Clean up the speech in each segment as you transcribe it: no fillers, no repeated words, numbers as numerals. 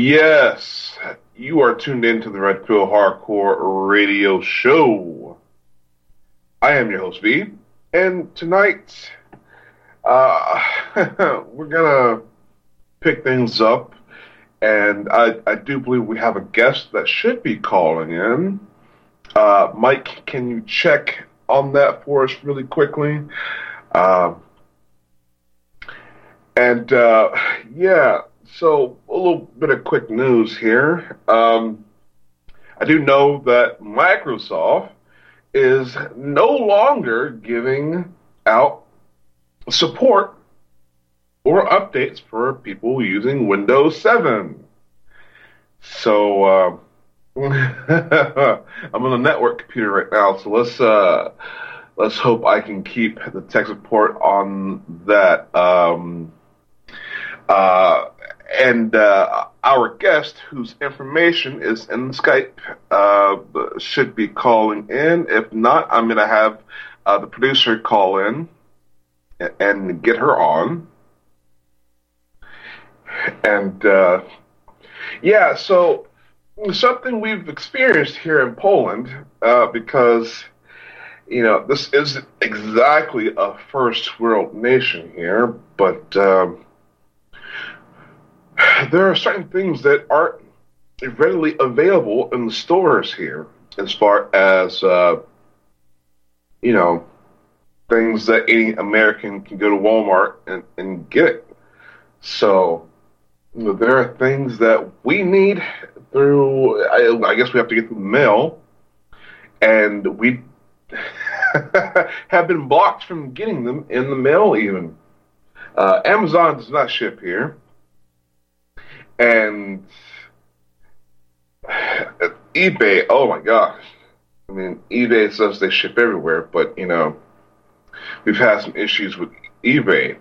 Yes, you are tuned into the Red Pill Hardcore Radio Show. I am your host, V, and tonight uh, we're gonna pick things up, and I do believe we have a guest that should be calling in. Mike, can you check on that for us really quickly? Uh, yeah, so a little bit of quick news here. I do know that Microsoft is no longer giving out support or updates for people using Windows 7. So I'm on a network computer right now, so let's hope I can keep the tech support on that. And our guest, whose information is in Skype, should be calling in. If not, I'm going to have the producer call in and get her on. And yeah, so something we've experienced here in Poland, because this isn't exactly a first world nation here, but there are certain things that aren't readily available in the stores here, as far as things that any American can go to Walmart and get. So there are things that we need through, I guess we have to get through the mail, and we have been blocked from getting them in the mail even. Amazon does not ship here. And eBay, oh my gosh. I mean, eBay says they ship everywhere, but, we've had some issues with eBay.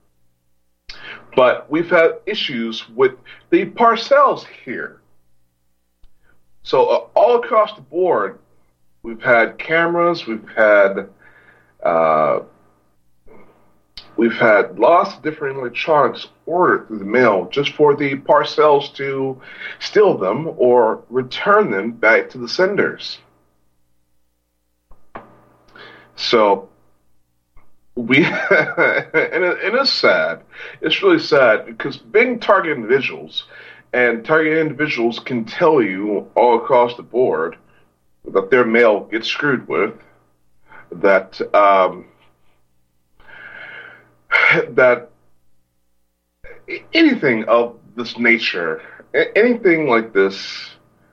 But we've had issues with the parcels here. So all across the board, we've had cameras, we've had lots of different electronics ordered through the mail just for the parcels to steal them or return them back to the senders. So and it's sad. It's really sad because being targeted individuals, and targeted individuals can tell you all across the board that their mail gets screwed with, that that anything of this nature, anything like this,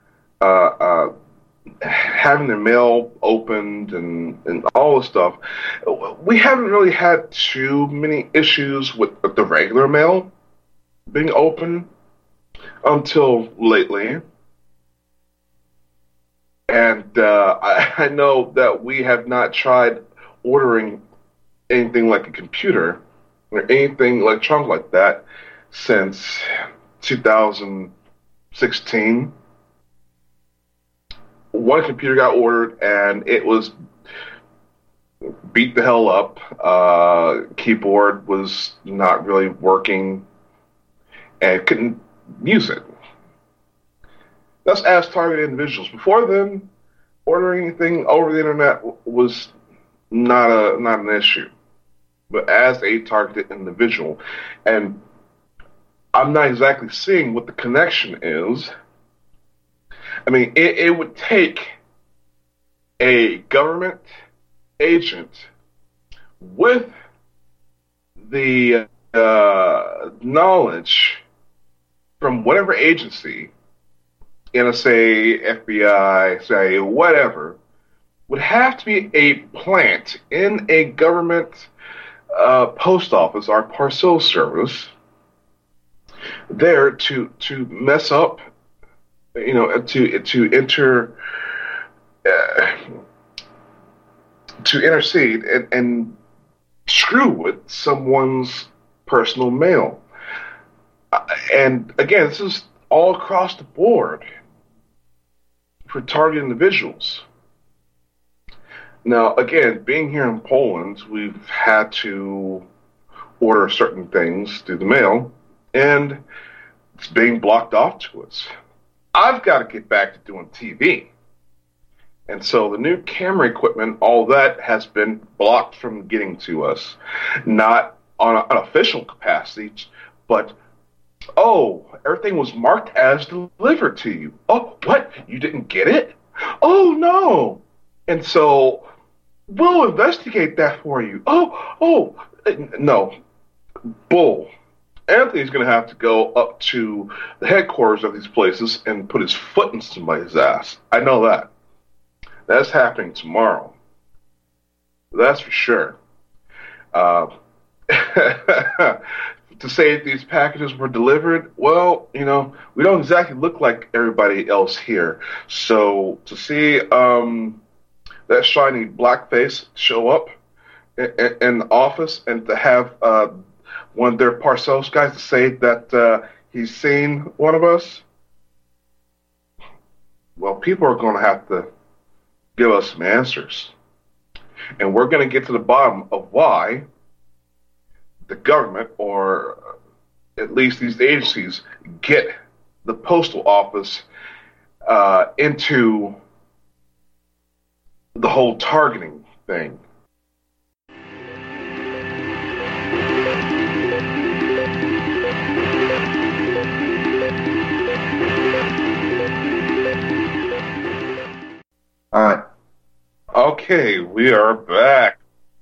having their mail opened and all this stuff, we haven't really had too many issues with the regular mail being open until lately. And I know that we have not tried ordering anything like a computer or anything electronic like that since 2016. One computer got ordered and it was beat the hell up. Keyboard was not really working and couldn't use it. That's as targeted individuals. Before then, ordering anything over the internet was not an issue. But as a targeted individual, and I'm not exactly seeing what the connection is. I mean, it would take a government agent with the knowledge from whatever agency, NSA, FBI, CIA, whatever, would have to be a plant in a government post office or parcel service there to mess up, to intercede and screw with someone's personal mail. And again, this is all across the board for targeted individuals. Now, again, being here in Poland, we've had to order certain things through the mail, and It's being blocked off to us. I've got to get back to doing TV. And so the new camera equipment, all that has been blocked from getting to us. Not on an official capacity, but, oh, everything was marked as delivered to you. Oh, what? You didn't get it? Oh, no. And so we'll investigate that for you. No. Bull. Anthony's going to have to go up to the headquarters of these places and put his foot in somebody's ass. I know that. That's happening tomorrow. That's for sure. To say that these packages were delivered, well, we don't exactly look like everybody else here. So to see that shiny black face show up in the office and to have one of their Parcells guys to say that he's seen one of us, well, people are going to have to give us some answers. And we're going to get to the bottom of why the government, or at least these agencies, get the postal office into the whole targeting thing. All right. Okay, we are back.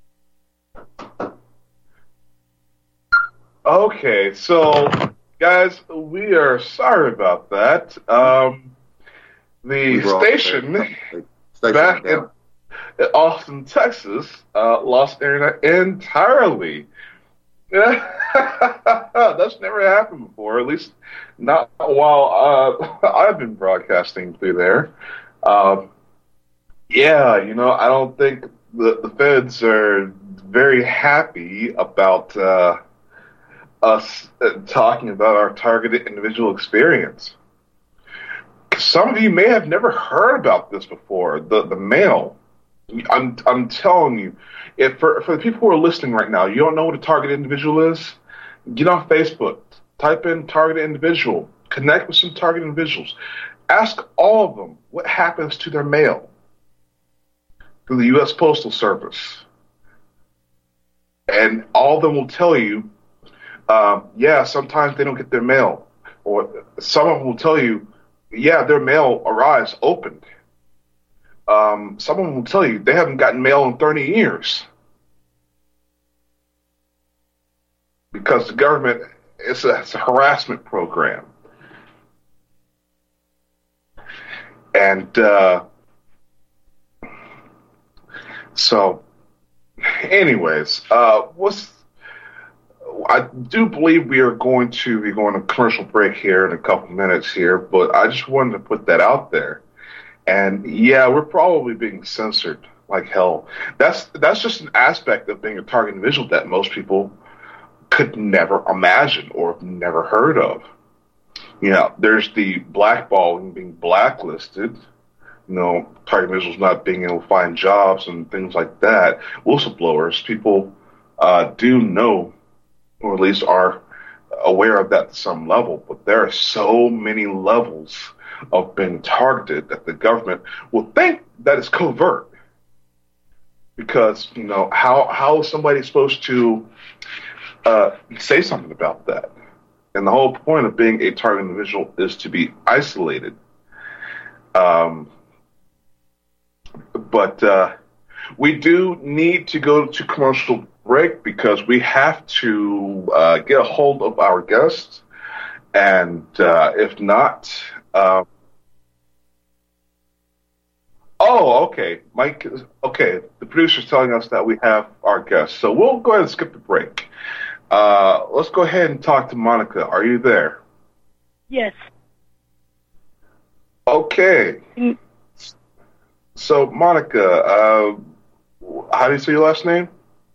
Okay, so guys, we are sorry about that. The station back in Austin, Texas, lost internet entirely. That's never happened before, at least not while I've been broadcasting through there. I don't think the feds are very happy about us talking about our targeted individual experience. Some of you may have never heard about this before, the mail. I'm telling you, if for the people who are listening right now, you don't know what a targeted individual is, get on Facebook, type in targeted individual, connect with some targeted individuals, ask all of them what happens to their mail through the U.S. Postal Service. And all of them will tell you, sometimes they don't get their mail. Or some of them will tell you, their mail arrives opened. Some of them will tell you they haven't gotten mail in 30 years. Because the government, it's a harassment program. And so, anyways, I do believe we are going to be going to commercial break here in a couple minutes here, but I just wanted to put that out there. And we're probably being censored like hell. That's just an aspect of being a target individual that most people could never imagine or have never heard of. There's the blackballing, being blacklisted. Target individuals not being able to find jobs and things like that. Whistleblowers, people do know, or at least are aware of that to some level, but there are so many levels of being targeted that the government will think that it's covert. Because, how is somebody supposed to say something about that? And the whole point of being a target individual is to be isolated. But we do need to go to commercial break because we have to get a hold of our guests. And if not... okay. Mike, okay. The producer's telling us that we have our guests. So we'll go ahead and skip the break. Let's go ahead and talk to Monica. Are you there? Yes. Okay. So, Monica, how do you say your last name?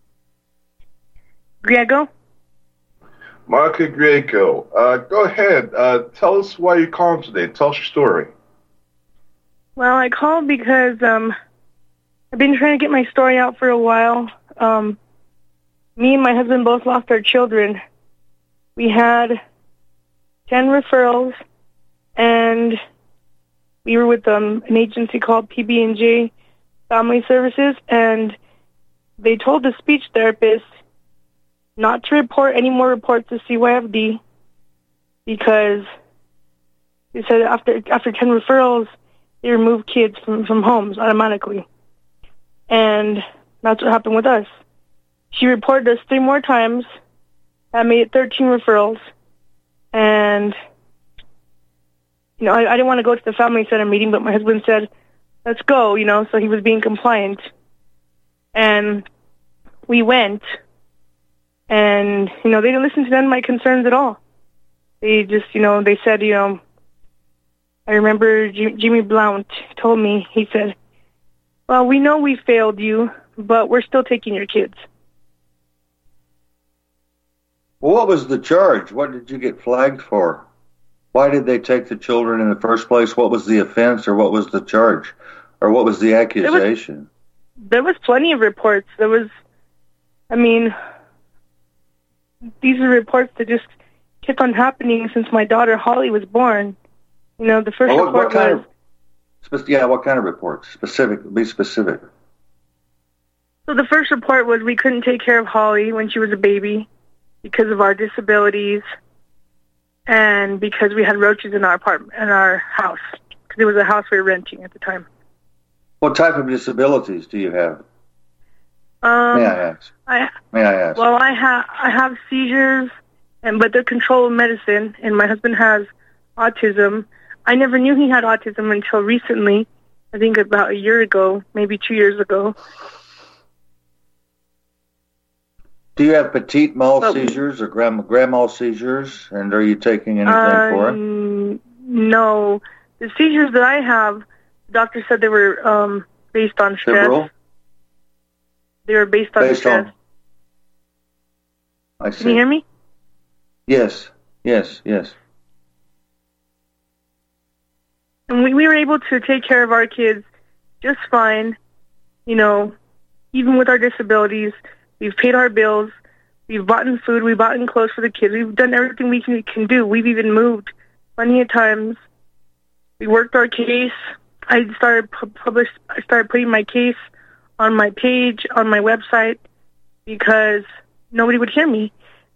Griego. Monica Griego. Go ahead. Tell us why you're calling today. Tell us your story. Well, I called because I've been trying to get my story out for a while. Me and my husband both lost our children. We had 10 referrals, and we were with an agency called PB&J Family Services, and they told the speech therapist not to report any more reports to CYFD because they said after 10 referrals, they remove kids from homes automatically. And that's what happened with us. She reported us 3 more times. That made it 13 referrals. And, I didn't want to go to the family center meeting, but my husband said, let's go, so he was being compliant. And we went, and, they didn't listen to none of my concerns at all. They just, they said, I remember Jimmy Blount told me, he said, well, we know we failed you, but we're still taking your kids. Well, what was the charge? What did you get flagged for? Why did they take the children in the first place? What was the offense, or what was the charge? Or what was the accusation? There was plenty of reports. These are reports that just kept on happening since my daughter Holly was born. The first report was... what kind of reports? Be specific. So the first report was we couldn't take care of Holly when she was a baby because of our disabilities and because we had roaches in our apartment, in our house, because it was a house we were renting at the time. What type of disabilities do you have? May I ask? Well, I have seizures, but they're controlled medicine, and my husband has autism. I never knew he had autism until recently, I think about a year ago, maybe 2 years ago. Do you have petit mal seizures or grand mal seizures, and are you taking anything for it? No. The seizures that I have, the doctor said they were based on stress. Febrile? They were based on stress. I see. Can you hear me? Yes. And we were able to take care of our kids just fine, even with our disabilities. We've paid our bills. We've bought food. We've bought clothes for the kids. We've done everything we can do. We've even moved plenty of times. We worked our case. I started putting my case on my page, on my website, because nobody would hear me.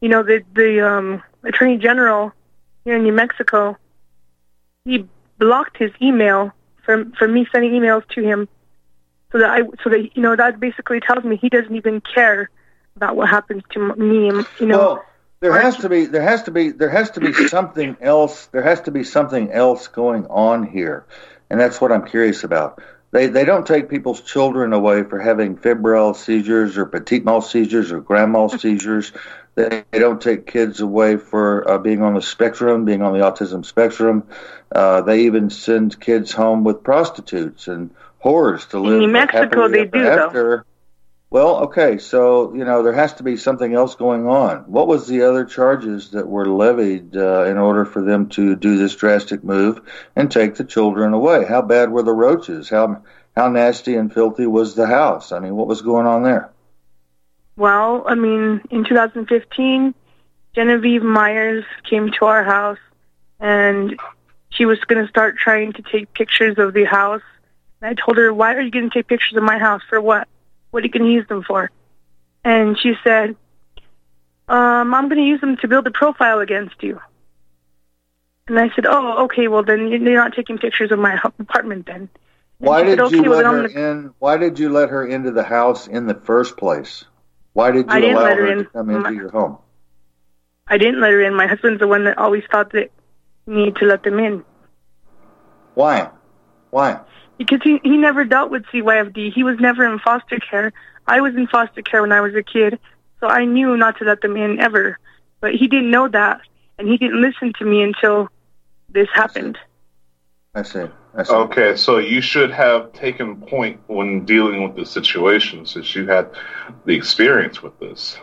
The Attorney General here in New Mexico, he blocked his email from me sending emails to him, so that that basically tells me he doesn't even care about what happens to me. Well, there has to be something else. There has to be something else going on here, and that's what I'm curious about. They don't take people's children away for having febrile seizures or petit mal seizures or grand mal seizures. They don't take kids away for being on the spectrum, being on the autism spectrum. They even send kids home with prostitutes and whores to live. In New Mexico, they do, though. Well, okay, so, there has to be something else going on. What was the other charges that were levied in order for them to do this drastic move and take the children away? How bad were the roaches? How nasty and filthy was the house? What was going on there? Well, in 2015, Genevieve Myers came to our house, and she was going to start trying to take pictures of the house. And I told her, why are you going to take pictures of my house? For what? What are you going to use them for? And she said, I'm going to use them to build a profile against you. And I said, oh, okay, well, then you're not taking pictures of my apartment then. Why did you let her in? Why did you let her into the house in the first place? Why did you allow her to come into your home? I didn't let her in. My husband's the one that always thought that you need to let them in. Why? Because he never dealt with CYFD. He was never in foster care. I was in foster care when I was a kid, so I knew not to let them in ever. But he didn't know that, and he didn't listen to me until this happened. I see. Okay, so you should have taken point when dealing with the situation, since you had the experience with this.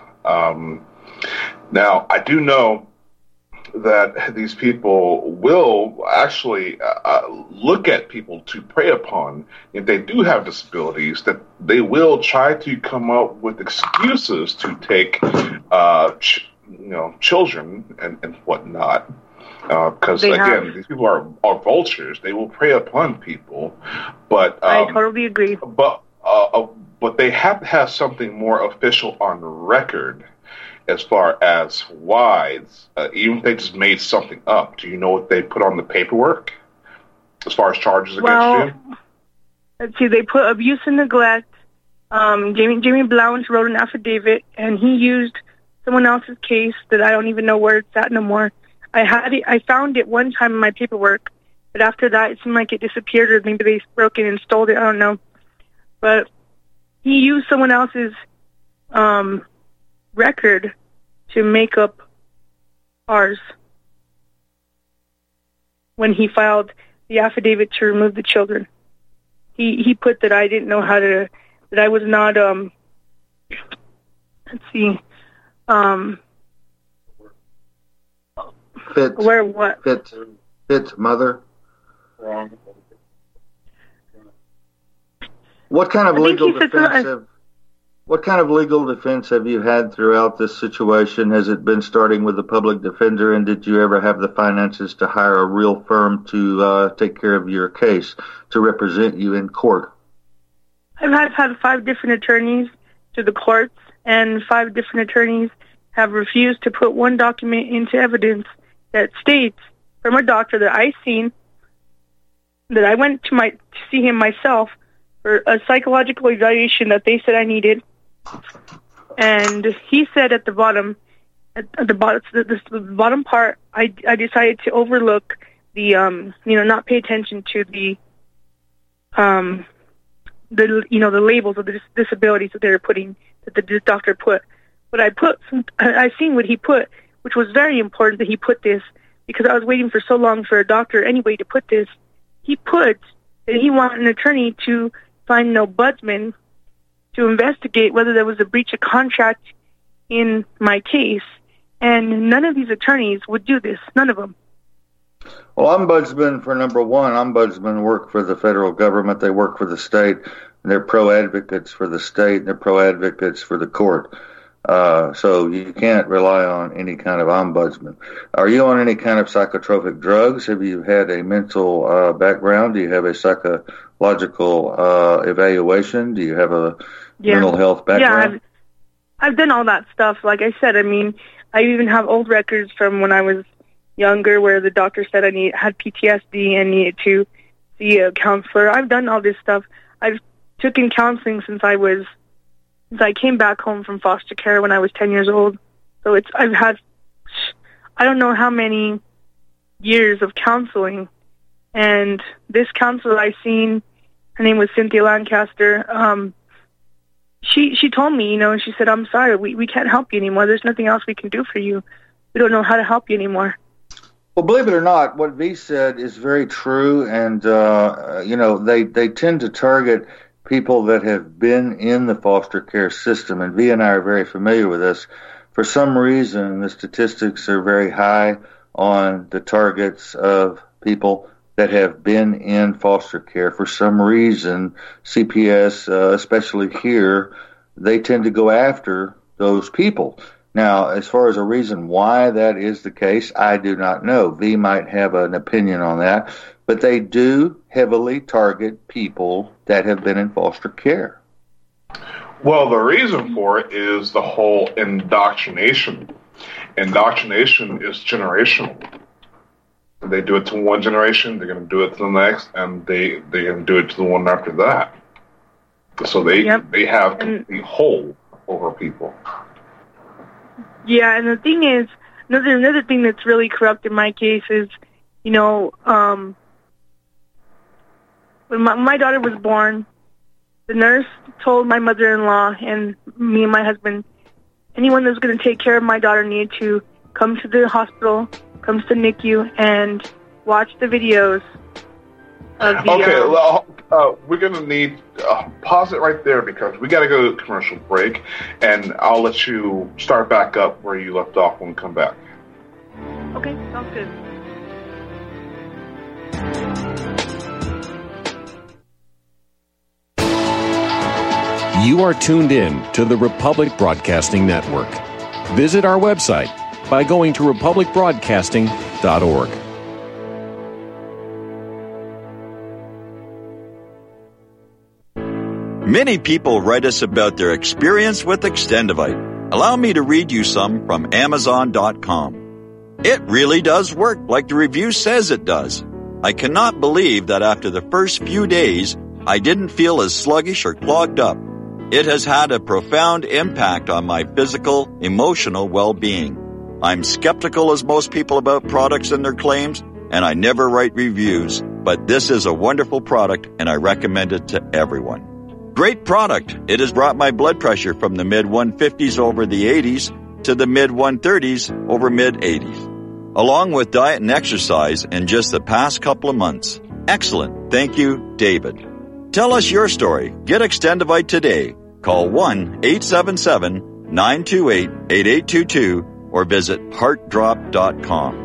Now, I do know that these people will actually look at people to prey upon. If they do have disabilities, that they will try to come up with excuses to take children and whatnot. Because again, these people are vultures. They will prey upon people, but I totally agree. But they have to have something more official on record as far as why. Even if they just made something up, do you know what they put on the paperwork as far as charges against you? Let's see. They put abuse and neglect. Jamie Blount wrote an affidavit, and he used someone else's case that I don't even know where it's at no more. I found it one time in my paperwork, but after that, it seemed like it disappeared, or maybe they broke it and stole it. I don't know. But he used someone else's record to make up ours when he filed the affidavit to remove the children. He put that I didn't know how to, that I was not, let's see, fit mother. Wrong. What kind of legal defense have you had throughout this situation? Has it been starting with the public defender, and did you ever have the finances to hire a real firm to take care of your case, to represent you in court? I've had 5 different attorneys to the courts, and 5 different attorneys have refused to put one document into evidence that states from a doctor that I've seen, that I went to see him myself for a psychological evaluation that they said I needed. And he said at the bottom part, I decided to overlook the, not pay attention to the labels of the disabilities that they were putting, that the doctor put. But I seen what he put, which was very important that he put this, because I was waiting for so long for a doctor anyway to put this. He put that he wanted an attorney to find an ombudsman to investigate whether there was a breach of contract in my case. And none of these attorneys would do this. None of them. Well, ombudsman, for number one, ombudsmen work for the federal government. They work for the state. And they're pro-advocates for the state. And they're pro-advocates for the court. So you can't rely on any kind of ombudsman. Are you on any kind of psychotropic drugs? Have you had a mental background? Do you have a psychological evaluation? Do you have a mental health background? Yeah, I've done all that stuff. Like I said, I mean, I even have old records from when I was younger where the doctor said I had PTSD and needed to see a counselor. I've done all this stuff. I've taken counseling since I came back home from foster care when I was 10 years old. So I've had, I don't know how many years of counseling. And this counselor I seen, her name was Cynthia Lancaster. She told me, she said, "I'm sorry, we can't help you anymore. There's nothing else we can do for you. We don't know how to help you anymore." Well, believe it or not, what V said is very true. And, they tend to target people that have been in the foster care system, and V and I are very familiar with this. For some reason, the statistics are very high on the targets of people that have been in foster care. For some reason, CPS, especially here, they tend to go after those people. Now, as far as a reason why that is the case, I do not know. V might have an opinion on that. But they do heavily target people that have been in foster care. Well, the reason for it is the whole indoctrination. Indoctrination is generational. They do it to one generation, they're going to do it to the next, and they're going to do it to the one after that. So they have complete hold over people. Yeah, and the thing is, another thing that's really corrupt in my case is, when my daughter was born, the nurse told my mother-in-law and me and my husband, anyone that's going to take care of my daughter needed to come to the hospital, come to the NICU, and watch the videos of the... Okay, we're going to need... pause it right there because we got to go to a commercial break, and I'll let you start back up where you left off when we come back. Okay, sounds good. You are tuned in to the Republic Broadcasting Network. Visit our website by going to republicbroadcasting.com. hardtop.org. Many people write us about their experience with Extendivite. Allow me to read you some from Amazon.com. It really does work like the review says it does. I cannot believe that after the first few days, I didn't feel as sluggish or clogged up. It has had a profound impact on my physical, emotional well-being. I'm skeptical as most people about products and their claims, and I never write reviews, but this is a wonderful product and I recommend it to everyone. Great product. It has brought my blood pressure from the mid-150s over the 80s to the mid-130s over mid-80s, along with diet and exercise in just the past couple of months. Excellent. Thank you, David. Tell us your story. Get Extendivite today. Call 1-877-928-8822 or visit heartdrop.com.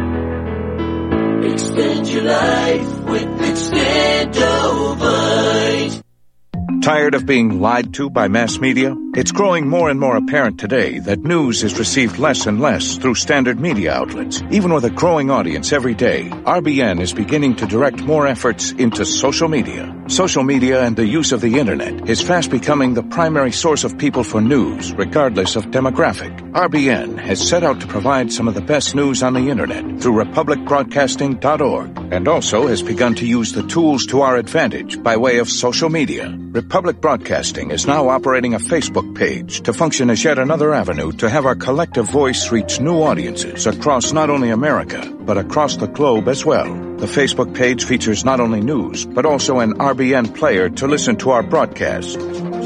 Extend your life with Extendivite. Tired of being lied to by mass media? It's growing more and more apparent today that news is received less and less through standard media outlets. Even with a growing audience every day, RBN is beginning to direct more efforts into social media. Social media and the use of the internet is fast becoming the primary source of people for news, regardless of demographic. RBN has set out to provide some of the best news on the internet through republicbroadcasting.org, and also has begun to use the tools to our advantage by way of social media. Republic Broadcasting is now operating a Facebook page to function as yet another avenue to have our collective voice reach new audiences across not only America, but across the globe as well. The Facebook page features not only news, but also an RBN player to listen to our broadcast.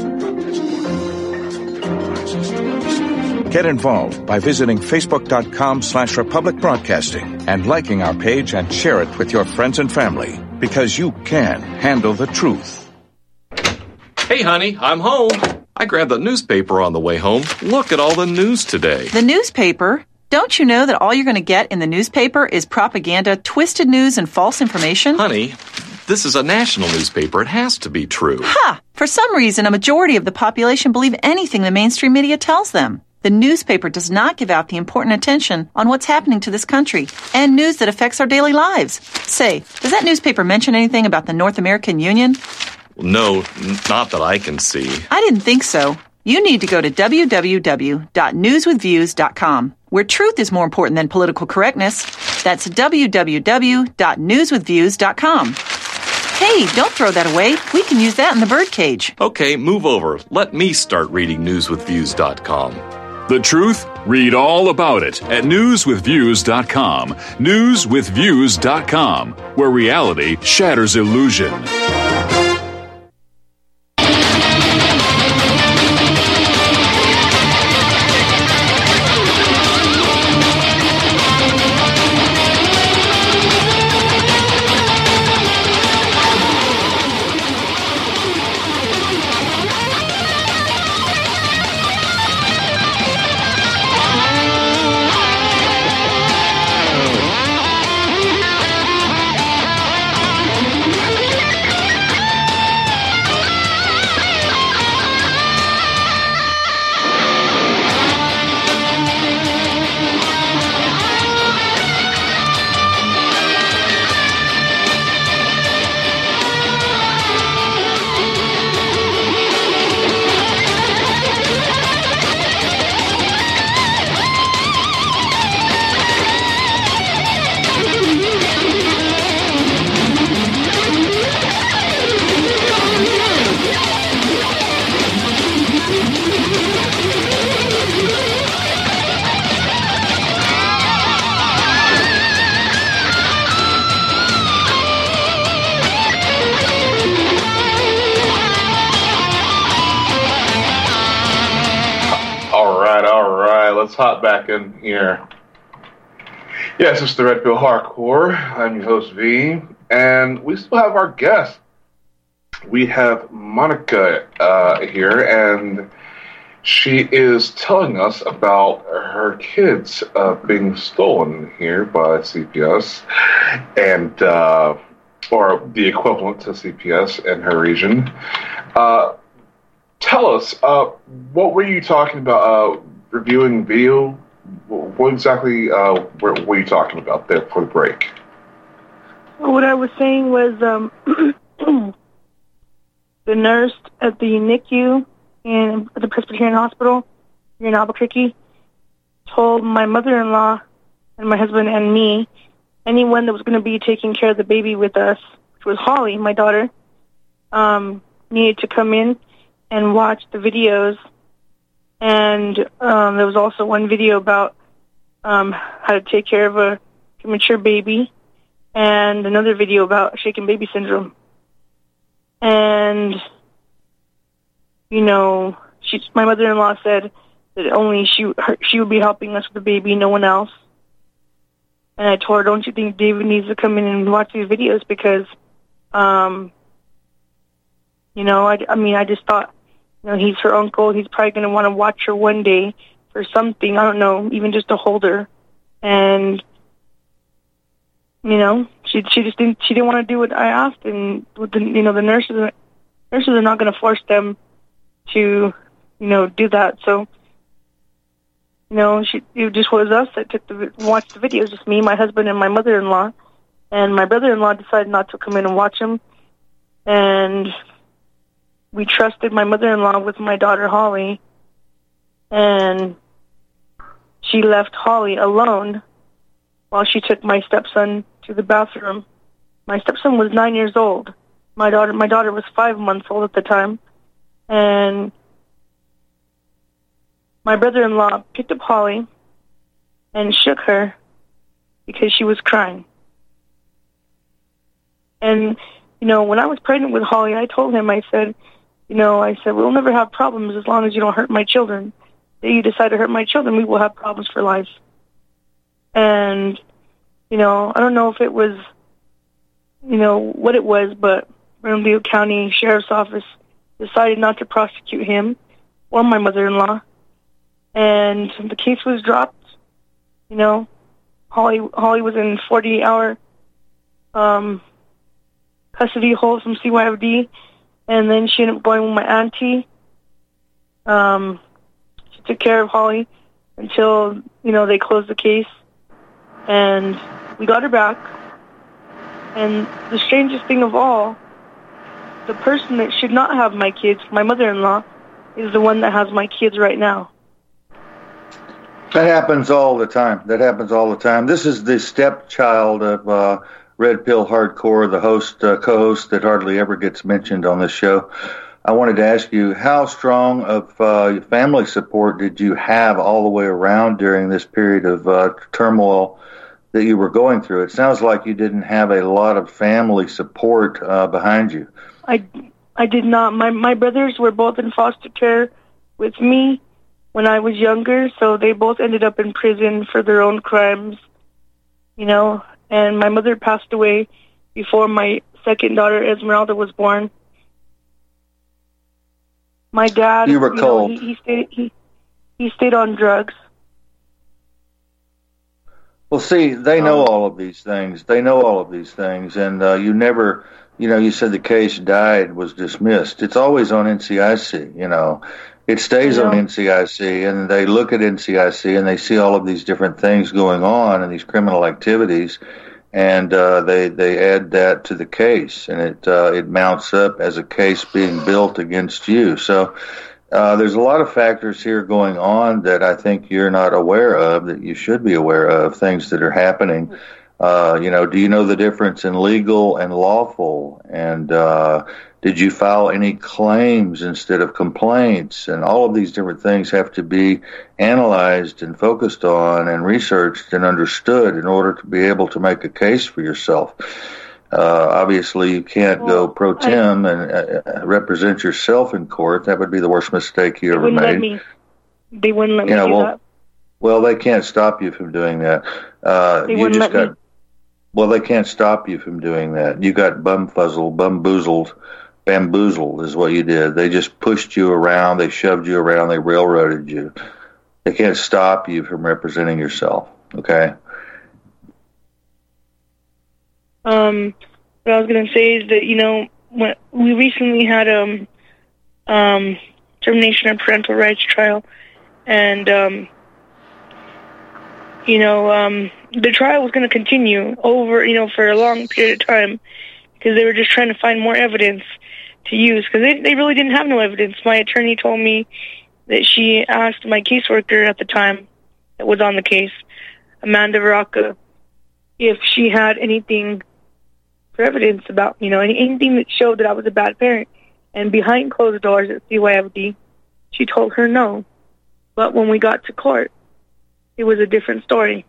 Get involved by visiting facebook.com/Republic Broadcasting and liking our page and share it with your friends and family, because you can handle the truth. Hey, honey, I'm home. I grabbed the newspaper on the way home. Look at all the news today. The newspaper? Don't you know that all you're going to get in the newspaper is propaganda, twisted news, and false information? Honey, this is a national newspaper. It has to be true. Ha! For some reason, a majority of the population believe anything the mainstream media tells them. The newspaper does not give out the important attention on what's happening to this country and news that affects our daily lives. Say, does that newspaper mention anything about the North American Union? No, not that I can see. I didn't think so. You need to go to www.newswithviews.com, where truth is more important than political correctness. That's www.newswithviews.com. Hey, don't throw that away. We can use that in the birdcage. Okay, move over. Let me start reading newswithviews.com. The truth? Read all about it at newswithviews.com. Newswithviews.com, where reality shatters illusion. Let's hop back in here. Yes, it's the Red Pill Hardcore. I'm your host, V, and we still have our guest. We have Monica here, and she is telling us about her kids being stolen here by CPS, and or the equivalent to CPS in her region. Tell us, what were you talking about? Reviewing video what exactly were you talking about there for the break? What I was saying was the nurse at the NICU in the Presbyterian Hospital here in Albuquerque told my mother-in-law and my husband and me, anyone that was going to be taking care of the baby with us, which was Holly, my daughter, needed to come in and watch the videos. And there was also one video about how to take care of a premature baby, and another video about shaken baby syndrome. And, you know, my mother-in-law said that only she would be helping us with the baby, no one else. And I told her, don't you think David needs to come in and watch these videos? Because, you know, I just thought, you know, he's her uncle. He's probably going to want to watch her one day for something. I don't know, even just to hold her. And, you know, she didn't want to do what I asked. And with the nurses are not going to force them to, you know, do that. So, you know, it just was us that watched the videos, just me, my husband, and my mother-in-law. And my brother-in-law decided not to come in and watch them. And we trusted my mother-in-law with my daughter, Holly. And she left Holly alone while she took my stepson to the bathroom. My stepson was 9 years old. My daughter was 5 months old at the time. And my brother-in-law picked up Holly and shook her because she was crying. And, you know, when I was pregnant with Holly, I told him, I said, we'll never have problems as long as you don't hurt my children. If you decide to hurt my children, we will have problems for life. And, you know, I don't know if it was, you know, what it was, but Bernalillo County Sheriff's Office decided not to prosecute him or my mother-in-law. And the case was dropped. You know, Holly was in 48-hour custody hold from CYFD, and then she ended up going with my auntie. She took care of Holly until, you know, they closed the case, and we got her back. And the strangest thing of all, the person that should not have my kids, my mother-in-law, is the one that has my kids right now. That happens all the time. This is the stepchild of Red Pill Hardcore, the co-host that hardly ever gets mentioned on this show. I wanted to ask you, how strong of family support did you have all the way around during this period of turmoil that you were going through? It sounds like you didn't have a lot of family support behind you. I did not. My brothers were both in foster care with me when I was younger, so they both ended up in prison for their own crimes, you know. And my mother passed away before my second daughter, Esmeralda, was born. My dad, you were cold. He stayed on drugs. Well, see, they know all of these things. And you never, you know, you said the case died, was dismissed. It's always on NCIC, you know. It stays on NCIC, and they look at NCIC, and they see all of these different things going on and these criminal activities, and they add that to the case, and it mounts up as a case being built against you. So there's a lot of factors here going on that I think you're not aware of, that you should be aware of, things that are happening. You know, do you know the difference in legal and lawful? And did you file any claims instead of complaints? And all of these different things have to be analyzed and focused on and researched and understood in order to be able to make a case for yourself. Obviously, you can't go pro tem and represent yourself in court. That would be the worst mistake you ever made. They wouldn't let me do that. Well, they can't stop you from doing that. Well, they can't stop you from doing that. You got bamboozled is what you did. They just pushed you around, they shoved you around, they railroaded you. They can't stop you from representing yourself, okay? What I was going to say is that, you know, when we recently had termination of parental rights trial, and the trial was going to continue over, for a long period of time because they were just trying to find more evidence to use because they really didn't have no evidence. My attorney told me that she asked my caseworker at the time that was on the case, Amanda Veraca, if she had anything for evidence about, anything that showed that I was a bad parent. And behind closed doors at CYFD, she told her no. But when we got to court, it was a different story.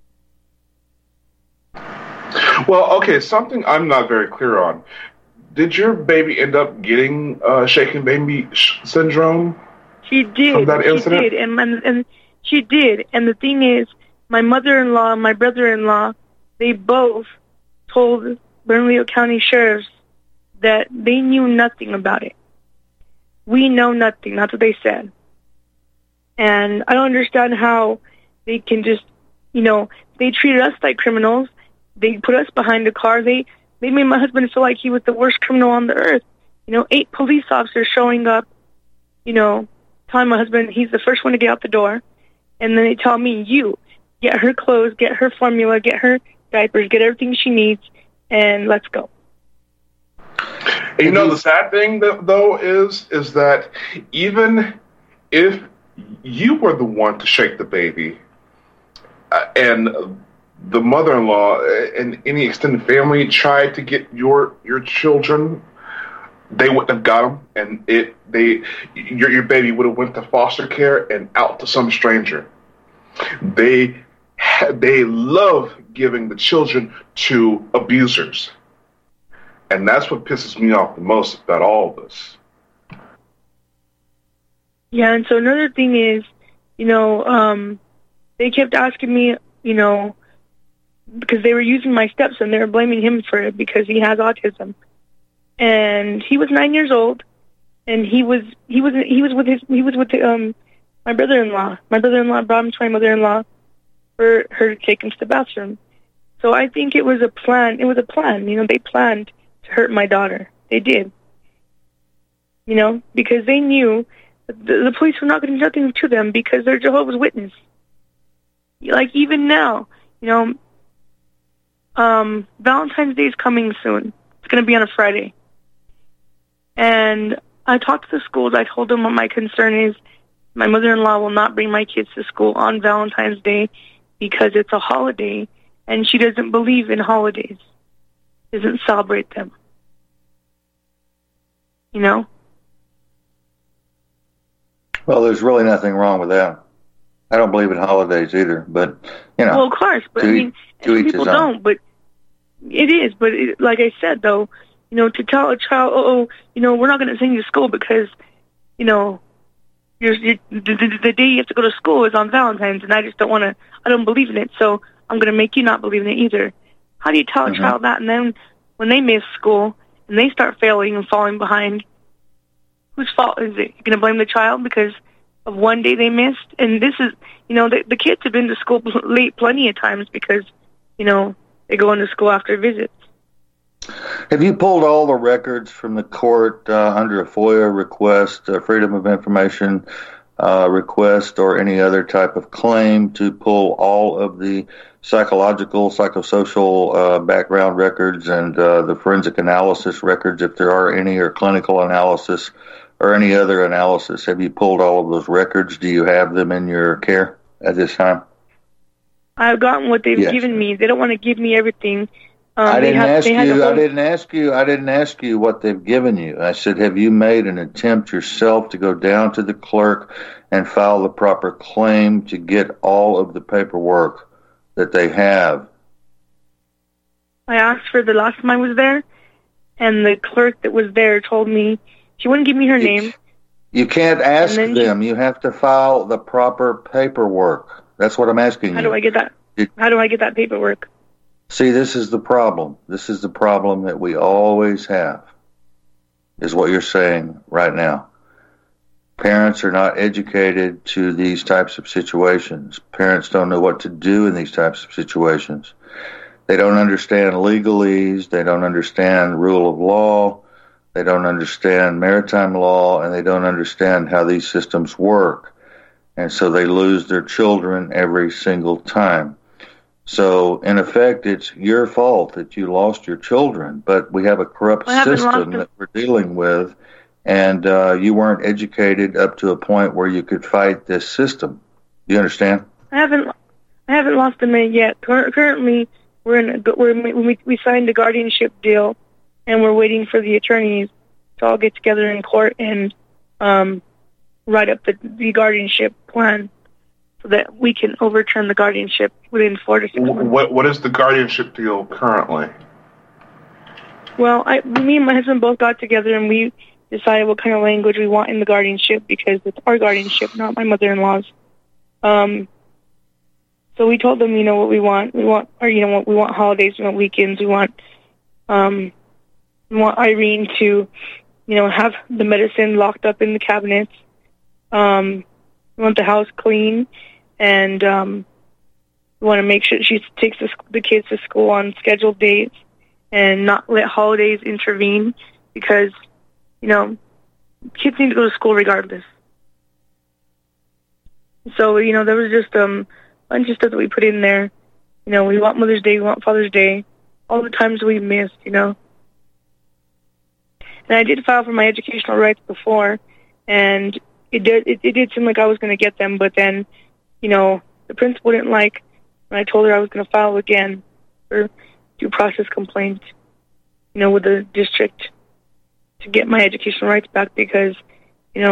Well, okay, something I'm not very clear on. Did your baby end up getting shaken baby syndrome? She did. From that incident? She did, and she did. And the thing is, my mother-in-law and my brother-in-law, they both told Bernalillo County sheriffs that they knew nothing about it. We know nothing. That's what they said. And I don't understand how they can just, they treated us like criminals. They put us behind a car. They made my husband feel like he was the worst criminal on the earth. 8 police officers showing up, telling my husband he's the first one to get out the door. And then they tell me, you, get her clothes, get her formula, get her diapers, get everything she needs, and let's go. And the sad thing, though, is that even if you were the one to shake the baby and the mother-in-law and any extended family tried to get your children, they wouldn't have got them, and your baby would have went to foster care and out to some stranger. They love giving the children to abusers, and that's what pisses me off the most about all of this. Yeah, and so another thing is, they kept asking me, because they were using my stepson, they were blaming him for it because he has autism, and he was 9 years old, and he was with my brother-in-law. My brother-in-law brought him to my mother-in-law for her to take him to the bathroom. So I think it was a plan. It was a plan. They planned to hurt my daughter. They did. Because they knew the police were not going to do nothing to them because they're Jehovah's Witness. Like, even now, Valentine's Day is coming soon. It's going to be on a Friday. And I talked to the schools. I told them what my concern is. My mother-in-law will not bring my kids to school on Valentine's Day because it's a holiday, and she doesn't believe in holidays. Doesn't celebrate them. Well, there's really nothing wrong with that. I don't believe in holidays either, but, Well, of course, but people don't, but it is. But like I said, though, to tell a child, we're not going to send you to school because, the day you have to go to school is on Valentine's, and I just don't want to, I don't believe in it, so I'm going to make you not believe in it either. How do you tell a child that? And then when they miss school and they start failing and falling behind, whose fault is it? You're going to blame the child because of one day they missed? And this is, the kids have been to school late plenty of times because, they go into school after visits. Have you pulled all the records from the court under a FOIA request, Freedom of Information request, or any other type of claim to pull all of the psychological, psychosocial background records and the forensic analysis records, if there are any, or clinical analysis or any other analysis? Have you pulled all of those records? Do you have them in your care at this time? I've gotten what they've given me. They don't want to give me everything. I didn't ask you what they've given you. I said, have you made an attempt yourself to go down to the clerk and file the proper claim to get all of the paperwork that they have? I asked for the last time I was there, and the clerk that was there told me she wouldn't give me her name. You can't ask them. You have to file the proper paperwork. That's what I'm asking you. How do I get that? How do I get that paperwork? See, this is the problem. This is the problem that we always have, is what you're saying right now. Parents are not educated to these types of situations. Parents don't know what to do in these types of situations. They don't understand legalese. They don't understand rule of law. They don't understand maritime law, and they don't understand how these systems work. and so they lose their children every single time. So, in effect, it's your fault that you lost your children, but we have a corrupt system that we're dealing with, and you weren't educated up to a point where you could fight this system. Do you understand? I haven't lost them yet. Currently, we signed a guardianship deal, and we're waiting for the attorneys to all get together in court and write up the guardianship plan so that we can overturn the guardianship within 4 to 6 months. What is the guardianship deal currently? Well, me and my husband both got together and we decided what kind of language we want in the guardianship because it's our guardianship, not my mother-in-law's. So we told them, what we want. We want holidays, we want weekends, we want Irene to, have the medicine locked up in the cabinets. We want the house clean, and we want to make sure she takes the kids to school on scheduled dates and not let holidays intervene because, kids need to go to school regardless. So, there was just a bunch of stuff that we put in there. We want Mother's Day, we want Father's Day, all the times we missed, And I did file for my educational rights before, and it did seem like I was going to get them, but then, the principal didn't like when I told her I was going to file again for due process complaint, with the district to get my educational rights back because, we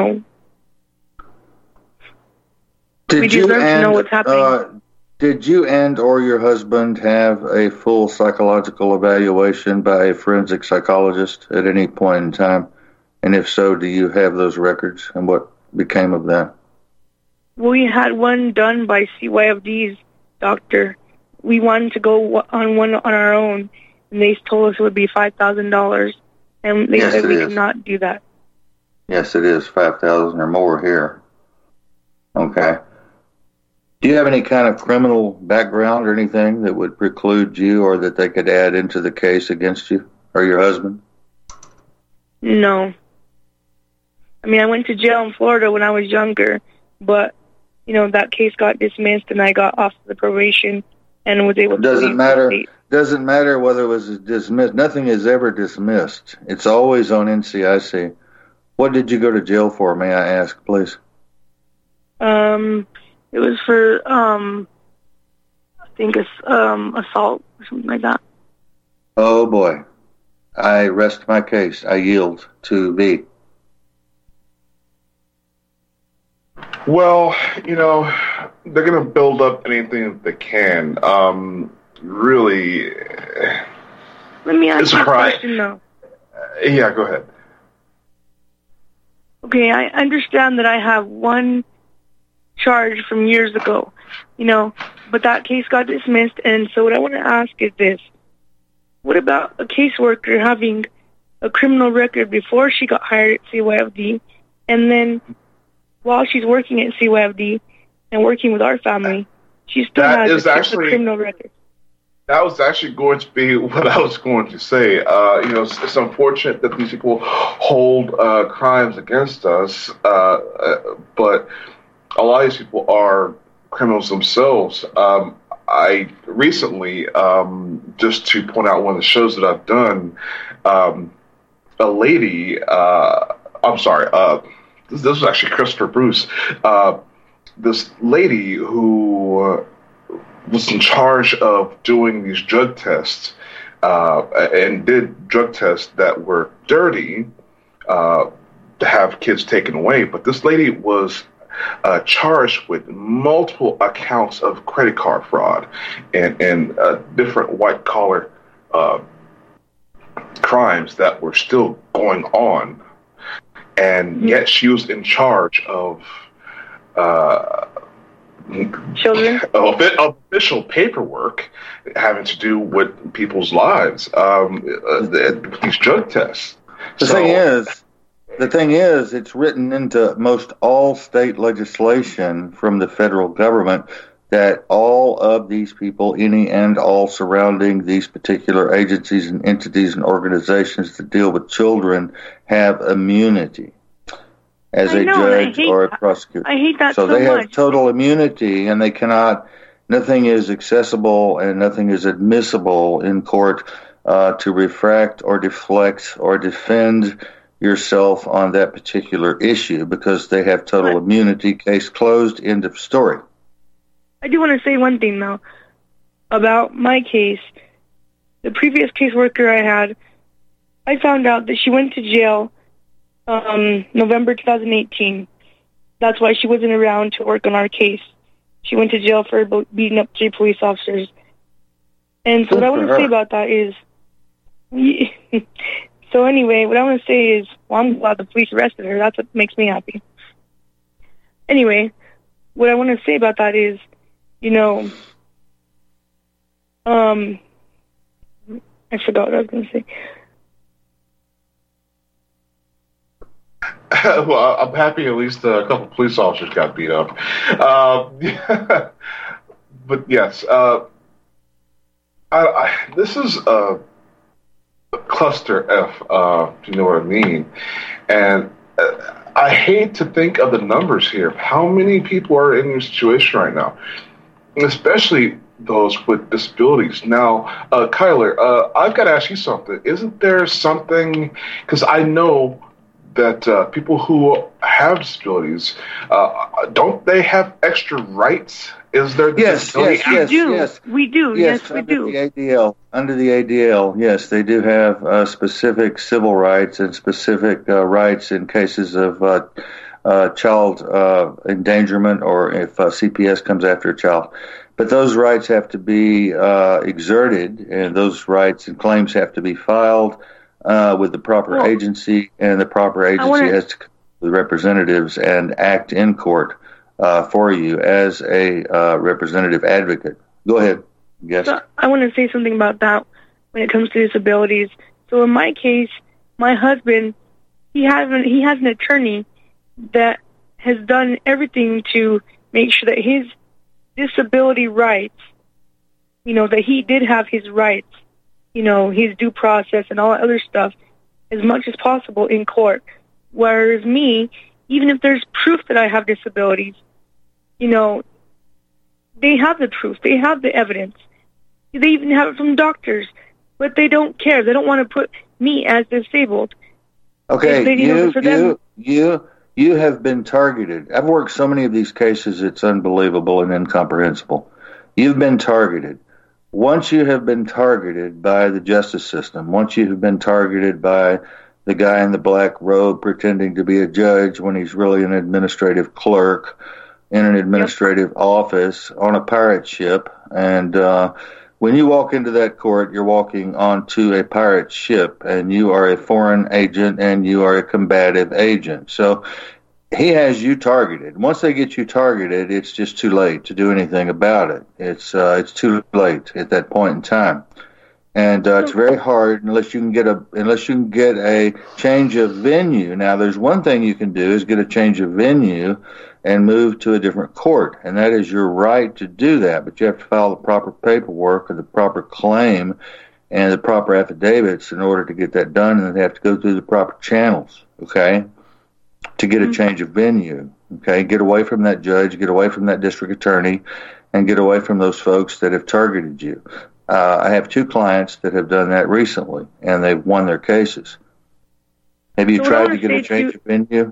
deserve to know what's happening. Did you and or your husband have a full psychological evaluation by a forensic psychologist at any point in time? And if so, do you have those records and what became of that? We had one done by CYFD's doctor. We wanted to go on one on our own, and they told us it would be $5,000, and they said we could not do that. Yes, it is $5,000 or more here. Okay. Do you have any kind of criminal background or anything that would preclude you or that they could add into the case against you or your husband? No. I went to jail in Florida when I was younger, but, that case got dismissed and I got off the probation and was able to Doesn't matter whether it was dismissed. Nothing is ever dismissed. It's always on NCIC. What did you go to jail for, may I ask, please? It was for, I think it's assault or something like that. Oh, boy. I rest my case. I yield to thee. Well, they're going to build up anything that they can. Really. Let me ask you a question, though. Yeah, go ahead. Okay, I understand that I have one charge from years ago, but that case got dismissed, and so what I want to ask is this. What about a caseworker having a criminal record before she got hired at CYFD, and then while she's working at CYFD and working with our family, she still has a criminal record? That was actually going to be what I was going to say. It's unfortunate that these people hold crimes against us, but a lot of these people are criminals themselves. I recently, just to point out one of the shows that I've done, a lady, this was actually Christopher Bruce, this lady who was in charge of doing these drug tests and did drug tests that were dirty to have kids taken away. But this lady was charged with multiple accounts of credit card fraud and different white-collar crimes that were still going on. And yet she was in charge of children, official paperwork having to do with people's lives, these drug tests. The thing is, it's written into most all state legislation from the federal government that all of these people, any and all surrounding these particular agencies and entities and organizations that deal with children, have immunity. as a judge or a prosecutor. I hate that so they much. have total immunity, and they cannot. Nothing is accessible and nothing is admissible in court to refract or deflect or defend yourself on that particular issue because they have total immunity. Case closed. End of story. I do want to say one thing, though, about my case. The previous caseworker I had, I found out that she went to jail November 2018. That's why she wasn't around to work on our case. She went to jail for beating up 3 police officers. And so what I want to say about that is... So anyway, what I want to say is, well, I'm glad the police arrested her. That's what makes me happy. Anyway, what I want to say about that is, you know, I forgot what I was going to say. Well, I'm happy at least a couple police officers got beat up. But yes, this is a cluster F, if you know what I mean. And I hate to think of the numbers here. How many people are in your situation right now? Especially those with disabilities. Now, Kyler, I've got to ask you something. Isn't there something, because I know that people who have disabilities, don't they have extra rights? Is there? Yes, we do. Yes, we do. Yes, we do. Under the ADL, yes, they do have specific civil rights and specific rights in cases of child endangerment or if CPS comes after a child. But those rights have to be exerted, and those rights and claims have to be filed with the proper agency, and the proper agency has to come with representatives and act in court for you as a representative advocate. Go ahead. Yes. So I want to say something about that when it comes to disabilities. So in my case, my husband, he has an attorney that has done everything to make sure that his disability rights, you know, that he did have his rights, you know, his due process and all that other stuff as much as possible in court. Whereas me, even if there's proof that I have disabilities, you know, they have the proof. They have the evidence. They even have it from doctors, but they don't care. They don't want to put me as disabled. Okay, you have been targeted. I've worked so many of these cases, it's unbelievable and incomprehensible. You've been targeted. Once you have been targeted by the justice system, once you have been targeted by the guy in the black robe pretending to be a judge when he's really an administrative clerk in an administrative office on a pirate ship, and when you walk into that court, you're walking onto a pirate ship, and you are a foreign agent, and you are a combative agent. So he has you targeted. Once they get you targeted, it's just too late to do anything about it. It's too late at that point in time, and it's very hard unless you can get a change of venue. Now, there's one thing you can do is get a change of venue and move to a different court, and that is your right to do that, but you have to file the proper paperwork or the proper claim and the proper affidavits in order to get that done, and they have to go through the proper channels, okay, to get a change of venue, okay, get away from that judge, get away from that district attorney, and get away from those folks that have targeted you. I have 2 clients that have done that recently, and they've won their cases. Have you tried to get a change of venue?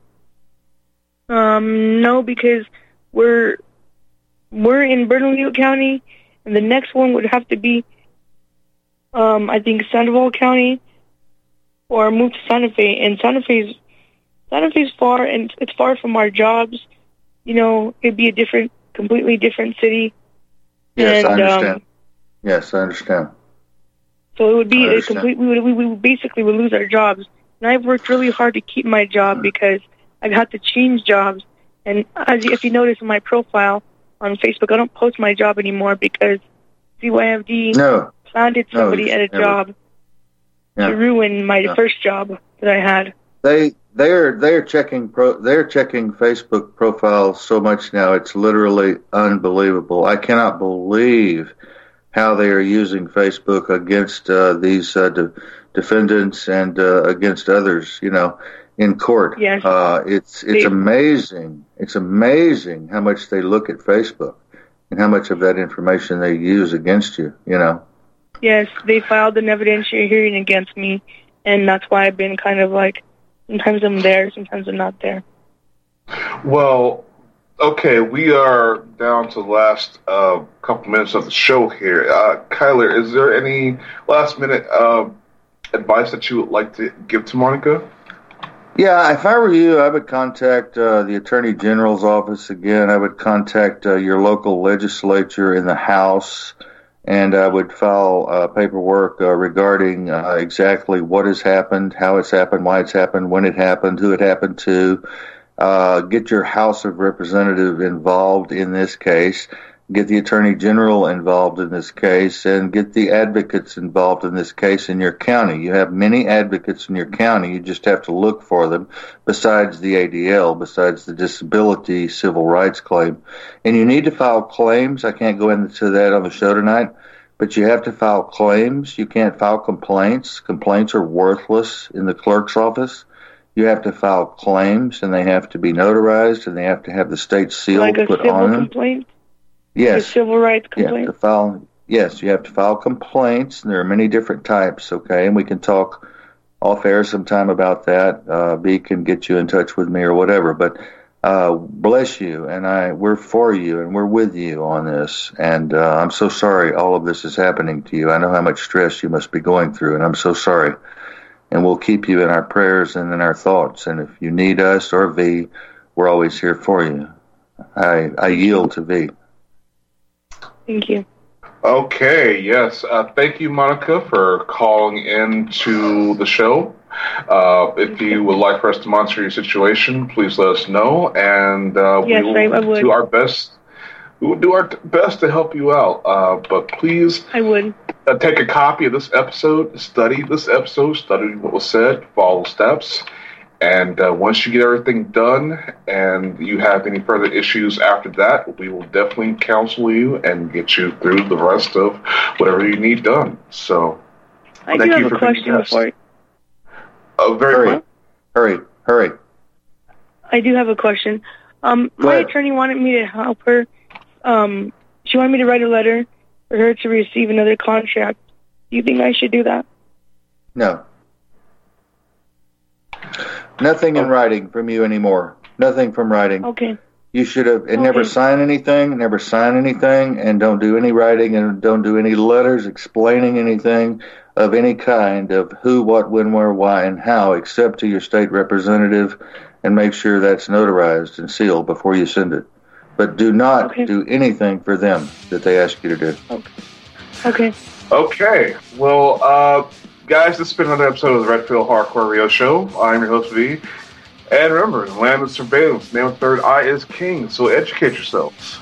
No, because we're in Bernalillo County, and the next one would have to be, I think, Sandoval County, or move to Santa Fe. And Santa Fe's far, and it's far from our jobs. You know, it'd be a completely different city. Yes, I understand. Yes, I understand. So it would be we basically would lose our jobs. And I've worked really hard to keep my job because I've had to change jobs, and if you notice in my profile on Facebook, I don't post my job anymore because CYFD planted somebody at a job to ruin my first job that I had. They're checking Facebook profiles so much now, it's literally unbelievable. I cannot believe how they are using Facebook against these defendants and against others. You know, in court. Yes. It's amazing. It's amazing how much they look at Facebook and how much of that information they use against you, you know. Yes, they filed an evidentiary hearing against me, and that's why I've been kind of like, sometimes I'm there, sometimes I'm not there. Well, okay, we are down to the last couple minutes of the show here. Kyler, is there any last-minute advice that you would like to give to Monica? Yeah, if I were you, I would contact the Attorney General's office again. I would contact your local legislature in the House, and I would file paperwork regarding exactly what has happened, how it's happened, why it's happened, when it happened, who it happened to. Get your House of Representatives involved in this case. Get the Attorney General involved in this case, and get the advocates involved in this case in your county. You have many advocates in your county. You just have to look for them, besides the ADL, besides the disability civil rights claim. And you need to file claims. I can't go into that on the show tonight, but you have to file claims. You can't file complaints. Complaints are worthless in the clerk's office. You have to file claims, and they have to be notarized, and they have to have the state seal put on them. Like a civil complaint? Yes. A civil rights complaint? You have to file complaints, and there are many different types, okay? And we can talk off air sometime about that. B can get you in touch with me or whatever. But bless you, and we're for you, and we're with you on this. And I'm so sorry all of this is happening to you. I know how much stress you must be going through, and I'm so sorry. And we'll keep you in our prayers and in our thoughts. And if you need us or V, we're always here for you. I yield to V. Thank you. Okay, yes. Thank you, Monica, for calling in to the show. If you would like for us to monitor your situation, please let us know, and we will do our best. We will do our best to help you out. But please, I would take a copy of this episode, study what was said, follow steps. And once you get everything done and you have any further issues after that, we will definitely counsel you and get you through the rest of whatever you need done. So, I do have a question for you. Hurry. I do have a question. My attorney wanted me to help her. She wanted me to write a letter for her to receive another contract. Do you think I should do that? No. Nothing in writing from you anymore. Nothing from writing. Okay. You should have never sign anything, and don't do any writing, and don't do any letters explaining anything of any kind of who, what, when, where, why, and how, except to your state representative, and make sure that's notarized and sealed before you send it. But do not do anything for them that they ask you to do. Okay. Well, guys, this has been another episode of the Redfield Hardcore Radio Show. I'm your host, V. And remember, in the land of surveillance, name of third eye is king, so educate yourselves.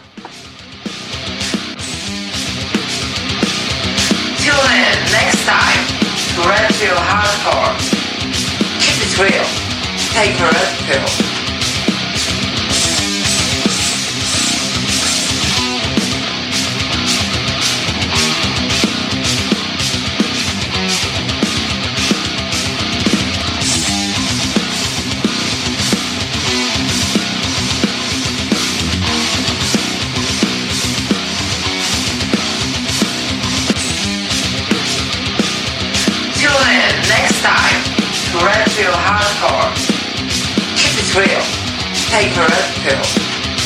Tune in next time to Redfield Hardcore. Keep it real. Take the red pill. Redfield Hardcore. Keep it real. Take the red pill.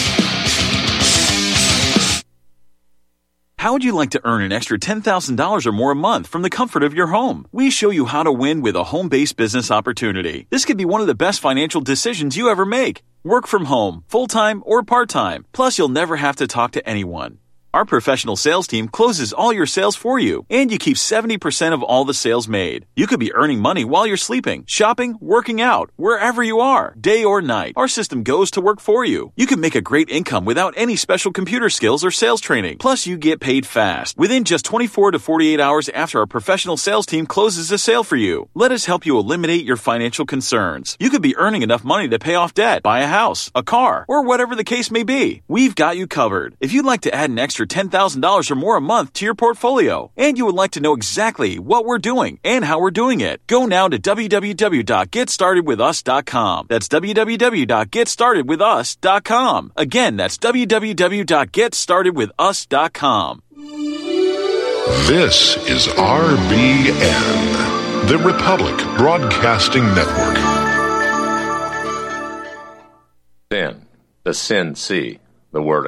How would you like to earn an extra $10,000 or more a month from the comfort of your home? We show you how to win with a home-based business opportunity. This could be one of the best financial decisions you ever make. Work from home, full-time or part-time. Plus, you'll never have to talk to anyone. Our professional sales team closes all your sales for you, and you keep 70% of all the sales made. You could be earning money while you're sleeping, shopping, working out, wherever you are, day or night. Our system goes to work for you. You can make a great income without any special computer skills or sales training. Plus, you get paid fast, within just 24 to 48 hours after our professional sales team closes a sale for you. Let us help you eliminate your financial concerns. You could be earning enough money to pay off debt, buy a house, a car, or whatever the case may be. We've got you covered. If you'd like to add an extra extra $10,000 or more a month to your portfolio, and you would like to know exactly what we're doing and how we're doing it, go now to www.getstartedwithus.com. That's www.getstartedwithus.com. Again, that's www.getstartedwithus.com. This is RBN, the Republic Broadcasting Network. Sin, the sin, see, the word